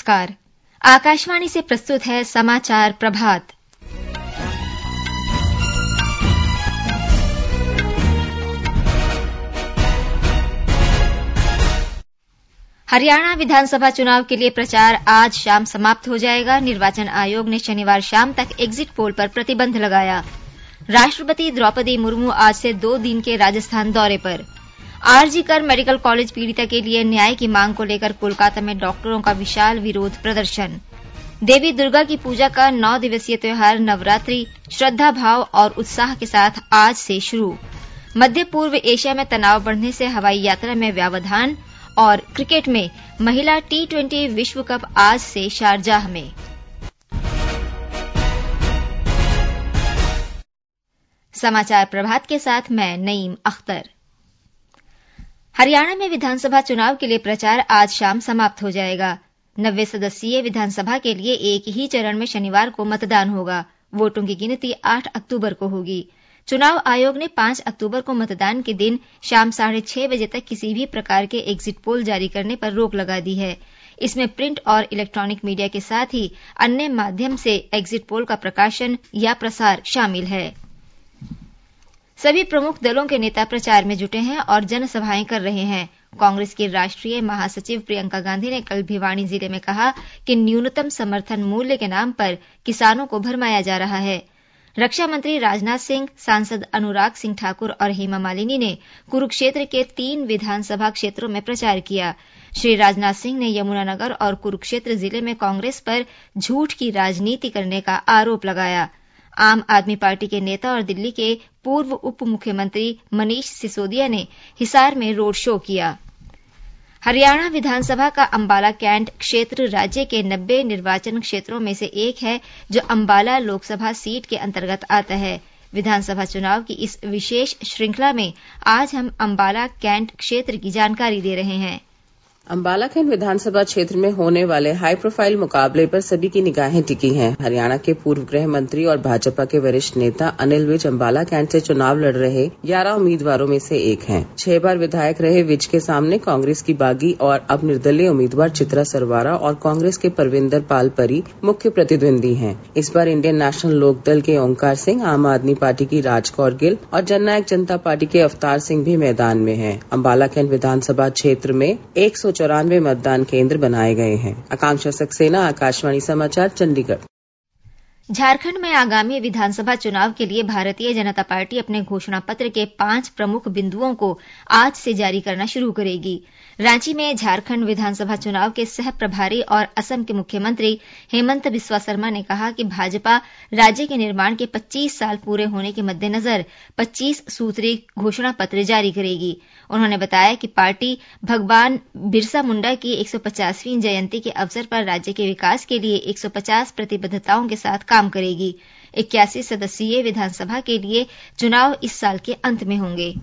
नमस्कार। आकाशवाणी से प्रस्तुत है समाचार प्रभात। हरियाणा विधानसभा चुनाव के लिए प्रचार आज शाम समाप्त हो जाएगा। निर्वाचन आयोग ने शनिवार शाम तक एग्जिट पोल पर प्रतिबंध लगाया। राष्ट्रपति द्रौपदी मुर्मू आज से 2 दिन के राजस्थान दौरे पर। आरजी कर मेडिकल कॉलेज पीड़िता के लिए न्याय की मांग को लेकर कोलकाता में डॉक्टरों का विशाल विरोध प्रदर्शन। देवी दुर्गा की पूजा का 9 दिवसीय त्योहार नवरात्रि श्रद्धा भाव और उत्साह के साथ आज से शुरू। मध्य पूर्व एशिया में तनाव बढ़ने से हवाई यात्रा में व्यवधान। और क्रिकेट में महिला T20 विश्व कप आज से शारजाह में। समाचार प्रभात के साथ मैं नईम अख्तर। हरियाणा में विधानसभा चुनाव के लिए प्रचार आज शाम समाप्त हो जाएगा। 90 सदस्यीय विधानसभा के लिए एक ही चरण में शनिवार को मतदान होगा। वोटों की गिनती 8 अक्टूबर को होगी। चुनाव आयोग ने 5 अक्टूबर को मतदान के दिन शाम 6:30 बजे तक किसी भी प्रकार के एग्जिट पोल जारी करने पर रोक लगा दी है। इसमें प्रिंट और इलेक्ट्रॉनिक मीडिया के साथ ही अन्य माध्यम से एग्जिट पोल का प्रकाशन या प्रसार शामिल है। सभी प्रमुख दलों के नेता प्रचार में जुटे हैं और जनसभाएं कर रहे हैं। कांग्रेस की राष्ट्रीय महासचिव प्रियंका गांधी ने कल भिवानी जिले में कहा कि न्यूनतम समर्थन मूल्य के नाम पर किसानों को भरमाया जा रहा है। रक्षा मंत्री राजनाथ सिंह, सांसद अनुराग सिंह ठाकुर और हेमा मालिनी ने कुरुक्षेत्र के 3 विधानसभा क्षेत्रों में प्रचार किया। श्री राजनाथ सिंह ने यमुनानगर और कुरुक्षेत्र जिले में कांग्रेस पर झूठ की राजनीति करने का आरोप लगाया। आम आदमी पार्टी के नेता और दिल्ली के पूर्व उप मुख्यमंत्री मनीष सिसोदिया ने हिसार में रोड शो किया। हरियाणा विधानसभा का अंबाला कैंट क्षेत्र राज्य के 90 निर्वाचन क्षेत्रों में से एक है, जो अंबाला लोकसभा सीट के अंतर्गत आता है। विधानसभा चुनाव की इस विशेष श्रृंखला में आज हम अंबाला कैंट क्षेत्र की जानकारी दे रहे हैं। अंबाला कैंट विधानसभा क्षेत्र में होने वाले हाई प्रोफाइल मुकाबले पर सभी की निगाहें टिकी हैं। हरियाणा के पूर्व गृह मंत्री और भाजपा के वरिष्ठ नेता अनिल विज अंबाला कैंट से चुनाव लड़ रहे 11 उम्मीदवारों में से एक हैं। 6 बार विधायक रहे विज के सामने कांग्रेस की बागी और अब निर्दलीय उम्मीदवार चित्रा सरवारा और कांग्रेस के परविंदर पाल परी मुख्य प्रतिद्वंदी हैं। इस बार इंडियन नेशनल लोकदल के ओंकार सिंह, आम आदमी पार्टी की राज कौर गिल और जननायक जनता पार्टी के अवतार सिंह भी मैदान में हैं। अंबाला कैंट विधानसभा क्षेत्र में 194 मतदान केंद्र बनाए गए हैं। आकांक्षा सक्सेना, आकाशवाणी समाचार, चंडीगढ़। झारखंड में आगामी विधानसभा चुनाव के लिए भारतीय जनता पार्टी अपने घोषणा पत्र के 5 प्रमुख बिंदुओं को आज से जारी करना शुरू करेगी। रांची में झारखंड विधानसभा चुनाव के सह प्रभारी और असम के मुख्यमंत्री हेमंत बिस्वा शर्मा ने कहा कि भाजपा राज्य के निर्माण के 25 साल पूरे होने के मद्देनजर 25 सूत्री घोषणा पत्र जारी करेगी। उन्होंने बताया कि पार्टी भगवान बिरसा मुंडा की 150वीं जयंती के अवसर पर राज्य के विकास के लिए 150 प्रतिबद्धताओं के साथ काम करेगी। 81 सदस्यीय विधानसभा के लिए चुनाव इस साल के अंत में होंगे।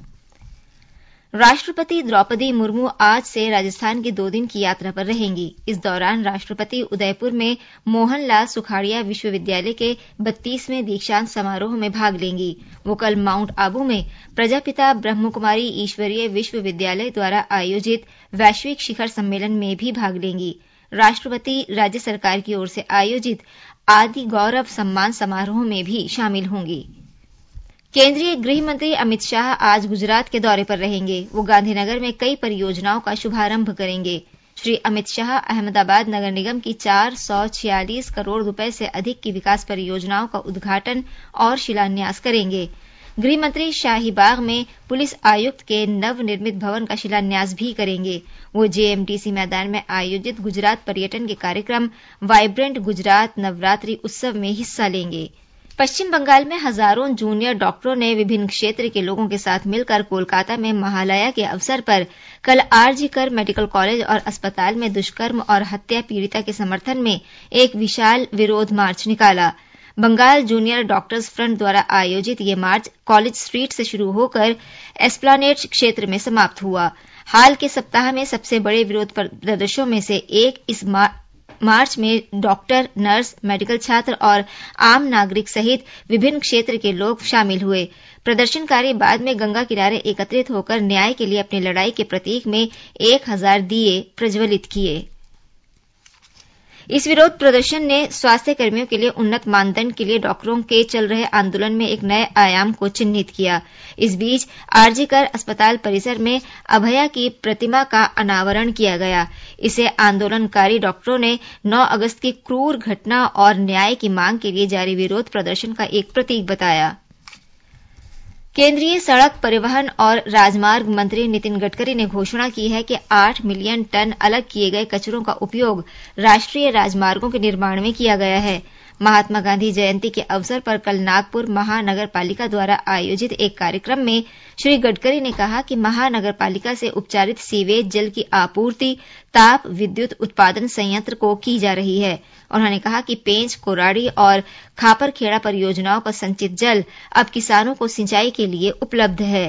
राष्ट्रपति द्रौपदी मुर्मू आज से राजस्थान की 2 दिन की यात्रा पर रहेंगी। इस दौरान राष्ट्रपति उदयपुर में मोहनलाल सुखाड़िया विश्वविद्यालय के 32वें दीक्षांत समारोह में भाग लेंगी। वो कल माउंट आबू में प्रजापिता ब्रह्मकुमारी ईश्वरीय विश्वविद्यालय द्वारा आयोजित वैश्विक शिखर सम्मेलन में भी भाग लेंगी। राष्ट्रपति राज्य सरकार की ओर से आयोजित आदि गौरव सम्मान समारोह में भी शामिल होंगी। केंद्रीय गृह मंत्री अमित शाह आज गुजरात के दौरे पर रहेंगे। वो गांधीनगर में कई परियोजनाओं का शुभारंभ करेंगे। श्री अमित शाह अहमदाबाद नगर निगम की 446 करोड़ रुपए से अधिक की विकास परियोजनाओं का उद्घाटन और शिलान्यास करेंगे। गृह मंत्री शाहीबाग में पुलिस आयुक्त के नवनिर्मित भवन का शिलान्यास भी करेंगे। वो जेएमटीसी मैदान में आयोजित गुजरात पर्यटन के कार्यक्रम वाइब्रेंट गुजरात नवरात्रि उत्सव में हिस्सा लेंगे। पश्चिम बंगाल में हजारों जूनियर डॉक्टरों ने विभिन्न क्षेत्र के लोगों के साथ मिलकर कोलकाता में महालया के अवसर पर कल आरजी कर मेडिकल कॉलेज और अस्पताल में दुष्कर्म और हत्या पीड़िता के समर्थन में एक विशाल विरोध मार्च निकाला। बंगाल जूनियर डॉक्टर्स फ्रंट द्वारा आयोजित ये मार्च कॉलेज स्ट्रीट से शुरू होकर एस्प्लानेड क्षेत्र में समाप्त हुआ। हाल के सप्ताह में सबसे बड़े विरोध प्रदर्शनों में से एक इस मार्च में डॉक्टर, नर्स, मेडिकल छात्र और आम नागरिक सहित विभिन्न क्षेत्र के लोग शामिल हुए। प्रदर्शनकारी बाद में गंगा किनारे एकत्रित होकर न्याय के लिए अपनी लड़ाई के प्रतीक में 1000 दिए प्रज्वलित किए। इस विरोध प्रदर्शन ने स्वास्थ्य कर्मियों के लिए उन्नत मानदंड के लिए डॉक्टरों के चल रहे आंदोलन में एक नए आयाम को चिन्हित किया। इस बीच आरजी कर अस्पताल परिसर में अभया की प्रतिमा का अनावरण किया गया। इसे आंदोलनकारी डॉक्टरों ने 9 अगस्त की क्रूर घटना और न्याय की मांग के लिए जारी विरोध प्रदर्शन का एक प्रतीक बताया। केंद्रीय सड़क परिवहन और राजमार्ग मंत्री नितिन गडकरी ने घोषणा की है कि 8 मिलियन टन अलग किए गए कचरों का उपयोग राष्ट्रीय राजमार्गों के निर्माण में किया गया है। महात्मा गांधी जयंती के अवसर पर कल नागपुर महानगर पालिका द्वारा आयोजित एक कार्यक्रम में श्री गडकरी ने कहा कि महानगर पालिका से उपचारित सीवेज जल की आपूर्ति ताप विद्युत उत्पादन संयंत्र को की जा रही है। उन्होंने कहा कि पेंच, कोराड़ी और खापरखेड़ा परियोजनाओं का संचित जल अब किसानों को सिंचाई के लिए उपलब्ध है।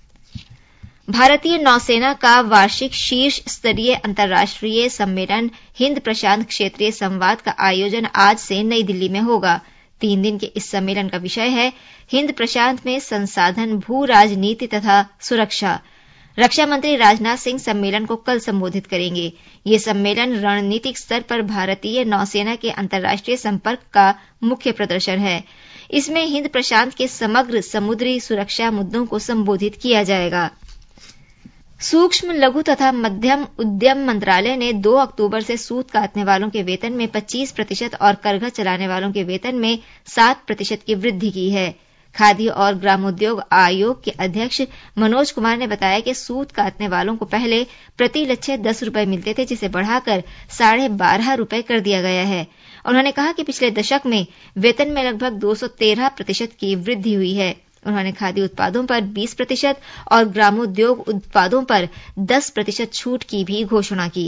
भारतीय नौसेना का वार्षिक शीर्ष स्तरीय अंतर्राष्ट्रीय सम्मेलन हिंद प्रशांत क्षेत्रीय संवाद का आयोजन आज से नई दिल्ली में होगा। 3 दिन के इस सम्मेलन का विषय है हिंद प्रशांत में संसाधन, भू राजनीति तथा सुरक्षा। रक्षा मंत्री राजनाथ सिंह सम्मेलन को कल संबोधित करेंगे। ये सम्मेलन रणनीतिक स्तर पर भारतीय नौसेना के अंतर्राष्ट्रीय संपर्क का मुख्य प्रदर्शन है। इसमें हिंद प्रशांत के समग्र समुद्री सुरक्षा मुद्दों को संबोधित किया जाएगा। सूक्ष्म, लघु तथा मध्यम उद्यम मंत्रालय ने 2 अक्टूबर से सूत काटने वालों के वेतन में 25% और करघा चलाने वालों के वेतन में 7% की वृद्धि की है। खादी और ग्रामोद्योग आयोग के अध्यक्ष मनोज कुमार ने बताया कि सूत काटने वालों को पहले प्रति लच्छे 10 रुपए मिलते थे, जिसे बढ़ाकर 12.5 रुपए कर दिया गया है। उन्होंने कहा कि पिछले दशक में वेतन में लगभग 213% की वृद्धि हुई है। उन्होंने खादी उत्पादों पर 20% और ग्रामोद्योग उत्पादों पर 10% छूट की भी घोषणा की।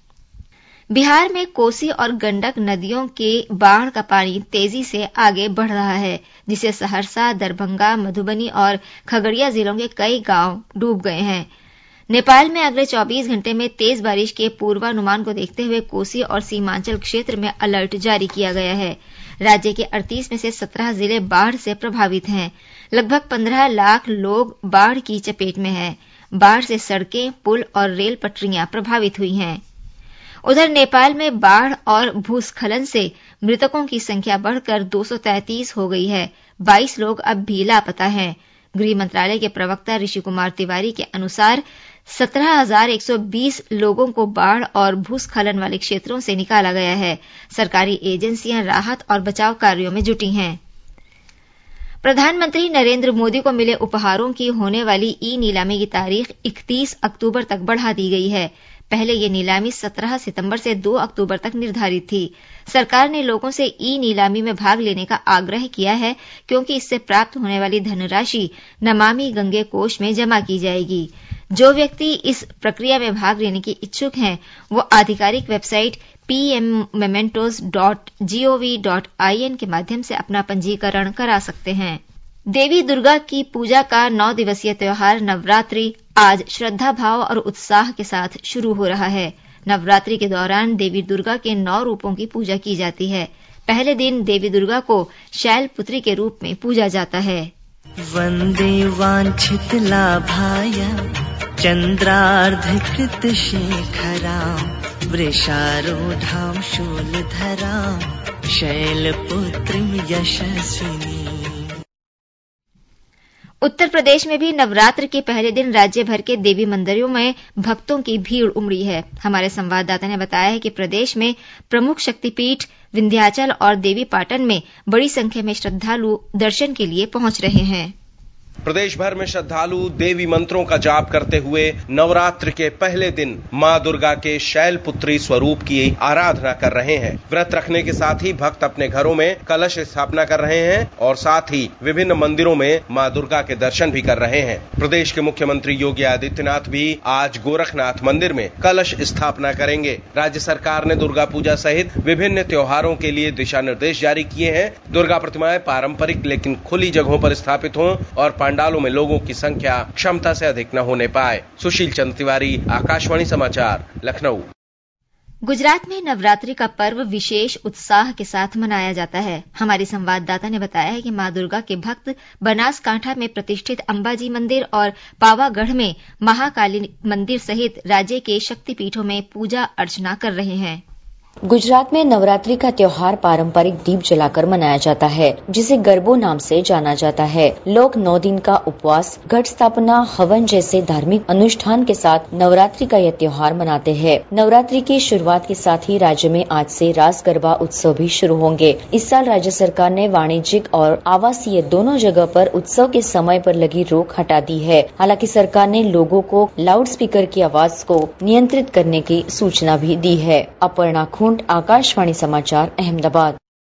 बिहार में कोसी और गंडक नदियों के बाढ़ का पानी तेजी से आगे बढ़ रहा है, जिससे सहरसा, दरभंगा, मधुबनी और खगड़िया जिलों के कई गांव डूब गए हैं। नेपाल में अगले 24 घंटे में तेज बारिश के पूर्वानुमान को देखते हुए कोसी और सीमांचल क्षेत्र में अलर्ट जारी किया गया है। राज्य के 38 में से 17 जिले बाढ़ से प्रभावित हैं। लगभग 15 लाख लोग बाढ़ की चपेट में हैं। बाढ़ से सड़कें, पुल और रेल पटरियां प्रभावित हुई हैं। उधर नेपाल में बाढ़ और भूस्खलन से मृतकों की संख्या बढ़कर 233 हो गई है। 22 लोग अब भी लापता हैं। गृह मंत्रालय के प्रवक्ता ऋषि कुमार तिवारी के अनुसार 17,120 लोगों को बाढ़ और भूस्खलन वाले क्षेत्रों से निकाला गया है। सरकारी एजेंसियां राहत और बचाव कार्यों में जुटी हैं। प्रधानमंत्री नरेंद्र मोदी को मिले उपहारों की होने वाली ई नीलामी की तारीख 31 अक्टूबर तक बढ़ा दी गई है। पहले ये नीलामी 17 सितंबर से 2 अक्टूबर तक निर्धारित थी। सरकार ने लोगों से ई नीलामी में भाग लेने का आग्रह किया है, क्योंकि इससे प्राप्त होने वाली धनराशि नमामि गंगे कोष में जमा की जाएगी। जो व्यक्ति इस प्रक्रिया में भाग लेने की इच्छुक हैं, वो आधिकारिक वेबसाइट pmmementos.gov.in के माध्यम से अपना पंजीकरण करा सकते हैं। देवी दुर्गा की पूजा का 9 दिवसीय त्योहार नवरात्रि आज श्रद्धा भाव और उत्साह के साथ शुरू हो रहा है। नवरात्रि के दौरान देवी दुर्गा के 9 रूपों की पूजा की जाती है। पहले दिन देवी दुर्गा को शैलपुत्री के रूप में पूजा जाता है। वंदे वांछित लाभाय चंद्रार्धकृत शेखरां वृषारूढां शूलधरां शैलपुत्रीं यशस्विनी। उत्तर प्रदेश में भी नवरात्र के पहले दिन राज्य भर के देवी मंदिरों में भक्तों की भीड़ उमड़ी है। हमारे संवाददाता ने बताया है कि प्रदेश में प्रमुख शक्तिपीठ विंध्याचल और देवी पाटन में बड़ी संख्या में श्रद्धालु दर्शन के लिए पहुंच रहे हैं। प्रदेश भर में श्रद्धालु देवी मंत्रों का जाप करते हुए नवरात्र के पहले दिन मां दुर्गा के शैलपुत्री स्वरूप की आराधना कर रहे हैं। व्रत रखने के साथ ही भक्त अपने घरों में कलश स्थापना कर रहे हैं और साथ ही विभिन्न मंदिरों में मां दुर्गा के दर्शन भी कर रहे हैं। प्रदेश के मुख्यमंत्री योगी आदित्यनाथ भी आज गोरखनाथ मंदिर में कलश स्थापना करेंगे। राज्य सरकार ने दुर्गा पूजा सहित विभिन्न त्योहारों के लिए दिशा निर्देश जारी किए हैं। दुर्गा प्रतिमाएं पारंपरिक लेकिन खुली जगहों पर स्थापित हों और पंडालों में लोगों की संख्या क्षमता से अधिक न होने पाए। सुशील चंद्र तिवारी, आकाशवाणी समाचार, लखनऊ। गुजरात में नवरात्रि का पर्व विशेष उत्साह के साथ मनाया जाता है। हमारी संवाददाता ने बताया है कि मां दुर्गा के भक्त बनासकांठा में प्रतिष्ठित अंबाजी मंदिर और पावागढ़ में महाकाली मंदिर सहित राज्य के शक्तिपीठों में पूजा अर्चना कर रहे हैं। गुजरात में नवरात्रि का त्योहार पारंपरिक दीप जलाकर मनाया जाता है, जिसे गरबो नाम से जाना जाता है। लोग 9 दिन का उपवास, घट स्थापना, हवन जैसे धार्मिक अनुष्ठान के साथ नवरात्रि का यह त्योहार मनाते हैं। नवरात्रि की शुरुआत के साथ ही राज्य में आज से रास गरबा उत्सव भी शुरू होंगे। इस साल राज्य सरकार ने वाणिज्यिक और आवासीय दोनों जगह पर उत्सव के समय पर लगी रोक हटा दी है। हालांकि सरकार ने लोगों को लाउड स्पीकर की आवाज को नियंत्रित करने की सूचना भी दी है। अपर्णा खूंट, आकाशवाणी समाचार, अहमदाबाद।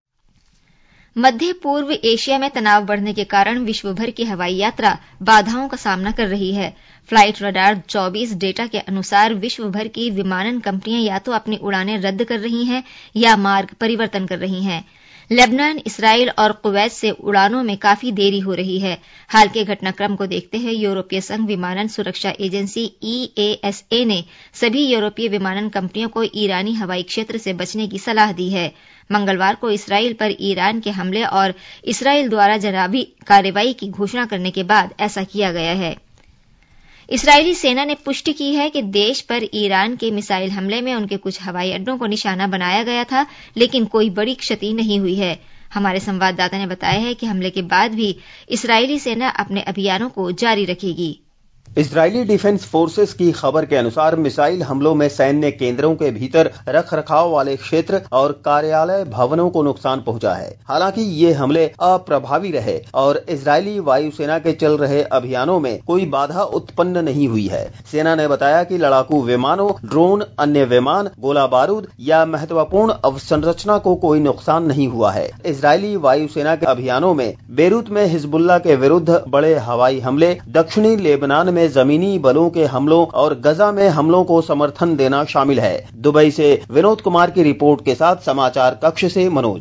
मध्य पूर्व एशिया में तनाव बढ़ने के कारण विश्व भर की हवाई यात्रा बाधाओं का सामना कर रही है। फ्लाइट रडार 24 डेटा के अनुसार विश्व भर की विमानन कंपनियां या तो अपनी उड़ानें रद्द कर रही हैं या मार्ग परिवर्तन कर रही हैं। लेबनान, इसराइल और कुवैत से उड़ानों में काफी देरी हो रही है। हाल के घटनाक्रम को देखते हुए यूरोपीय संघ विमानन सुरक्षा एजेंसी EASA ने सभी यूरोपीय विमानन कंपनियों को ईरानी हवाई क्षेत्र से बचने की सलाह दी है। मंगलवार को इसराइल पर ईरान के हमले और इसराइल द्वारा जवाबी कार्रवाई की घोषणा करने के बाद ऐसा किया गया है। इसराइली सेना ने पुष्टि की है कि देश पर ईरान के मिसाइल हमले में उनके कुछ हवाई अड्डों को निशाना बनाया गया था, लेकिन कोई बड़ी क्षति नहीं हुई है। हमारे संवाददाता ने बताया है कि हमले के बाद भी इसराइली सेना अपने अभियानों को जारी रखेगी। इजरायली डिफेंस फोर्सेस की खबर के अनुसार मिसाइल हमलों में सैन्य केंद्रों के भीतर रख रखाव वाले क्षेत्र और कार्यालय भवनों को नुकसान पहुंचा है। हालांकि ये हमले अप्रभावी रहे और इजरायली वायुसेना के चल रहे अभियानों में कोई बाधा उत्पन्न नहीं हुई है। सेना ने बताया कि लड़ाकू विमानों, ड्रोन, अन्य विमान, गोला बारूद या महत्वपूर्ण अवसंरचना को कोई नुकसान नहीं हुआ है। इजरायली वायुसेना के अभियानों में बेरूत में हिजबुल्लाह के विरुद्ध बड़े हवाई हमले, दक्षिणी लेबनान में जमीनी बलों के हमलों और गजा में हमलों को समर्थन देना शामिल है। दुबई से विनोद कुमार की रिपोर्ट के साथ समाचार कक्ष से मनोज।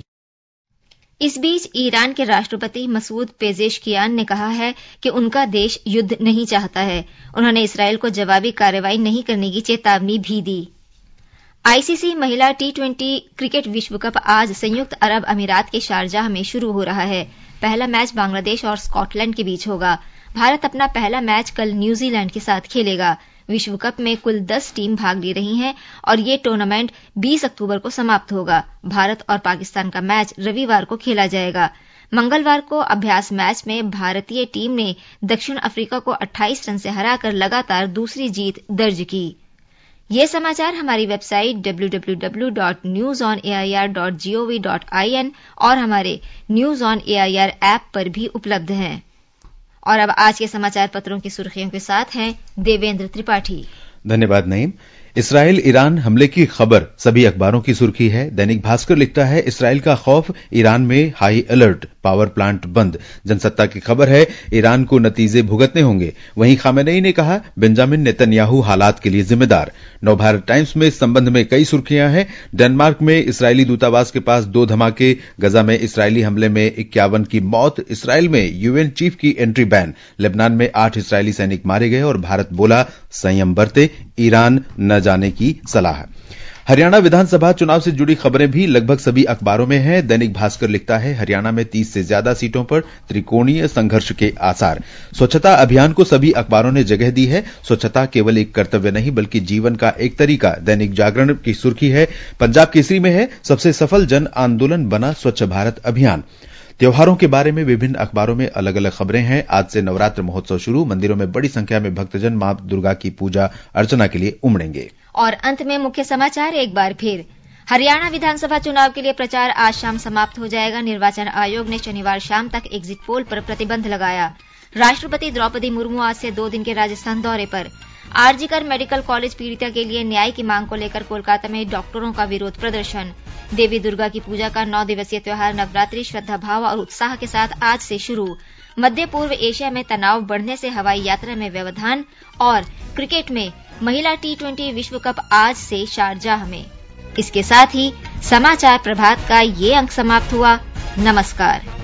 इस बीच ईरान के राष्ट्रपति मसूद पेजेशकियान ने कहा है कि उनका देश युद्ध नहीं चाहता है। उन्होंने इसराइल को जवाबी कार्रवाई नहीं करने की चेतावनी भी दी। आईसीसी महिला T20 क्रिकेट विश्व कप आज संयुक्त अरब अमीरात के शारजाह में शुरू हो रहा है। पहला मैच बांग्लादेश और स्कॉटलैंड के बीच होगा। भारत अपना पहला मैच कल न्यूजीलैंड के साथ खेलेगा। विश्व कप में कुल 10 टीम भाग ले रही हैं और ये टूर्नामेंट 20 अक्टूबर को समाप्त होगा। भारत और पाकिस्तान का मैच रविवार को खेला जाएगा। मंगलवार को अभ्यास मैच में भारतीय टीम ने दक्षिण अफ्रीका को 28 रन से हराकर लगातार दूसरी जीत दर्ज की। ये समाचार हमारी वेबसाइट www.newsonair.gov.in और हमारे न्यूज ऑन एआईआर ऐप पर भी उपलब्ध हैं। और अब आज के समाचार पत्रों की सुर्खियों के साथ हैं देवेंद्र त्रिपाठी। धन्यवाद नईम। इसराइल ईरान हमले की खबर सभी अखबारों की सुर्खी है। दैनिक भास्कर लिखता है इसराइल का खौफ, ईरान में हाई अलर्ट, पावर प्लांट बंद। जनसत्ता की खबर है ईरान को नतीजे भुगतने होंगे। वहीं खामेनेई ने कहा बेंजामिन नेतन्याहू हालात के लिए जिम्मेदार। नवभारत टाइम्स में इस संबंध में कई सुर्खियां हैं। डेनमार्क में इसराइली दूतावास के पास 2 धमाके, गजा में इसराइली हमले में 51 की मौत, इसराइल में यूएन चीफ की एंट्री बैन, लेबनान में 8 इसराइली सैनिक मारे गए और भारत बोला संयम बरते, ईरान न जाने की सलाह। हरियाणा विधानसभा चुनाव से जुड़ी खबरें भी लगभग सभी अखबारों में हैं। दैनिक भास्कर लिखता है हरियाणा में 30 से ज्यादा सीटों पर त्रिकोणीय संघर्ष के आसार। स्वच्छता अभियान को सभी अखबारों ने जगह दी है। स्वच्छता केवल एक कर्तव्य नहीं बल्कि जीवन का एक तरीका। दैनिक जागरण की सुर्खी है पंजाब केसरी में है सबसे सफल जन आंदोलन बना स्वच्छ भारत अभियान। त्योहारों के बारे में विभिन्न अखबारों में अलग अलग खबरें हैं। आज से नवरात्र महोत्सव शुरू, मंदिरों में बड़ी संख्या में भक्तजन मां दुर्गा की पूजा अर्चना के लिए उमड़ेंगे। और अंत में मुख्य समाचार एक बार फिर। हरियाणा विधानसभा चुनाव के लिए प्रचार आज शाम समाप्त हो जाएगा। निर्वाचन आयोग ने शनिवार शाम तक एग्जिट पोल पर प्रतिबंध लगाया। राष्ट्रपति द्रौपदी मुर्मू आज से 2 दिन के राजस्थान दौरे पर। आरजीकर मेडिकल कॉलेज पीड़िता के लिए न्याय की मांग को लेकर कोलकाता में डॉक्टरों का विरोध प्रदर्शन। देवी दुर्गा की पूजा का 9 दिवसीय त्योहार नवरात्रि श्रद्धा भाव और उत्साह के साथ आज से शुरू। मध्य पूर्व एशिया में तनाव बढ़ने से हवाई यात्रा में व्यवधान। और क्रिकेट में महिला T20 विश्व कप आज से शारजाह में। इसके साथ ही समाचार प्रभात का ये अंक समाप्त हुआ। नमस्कार।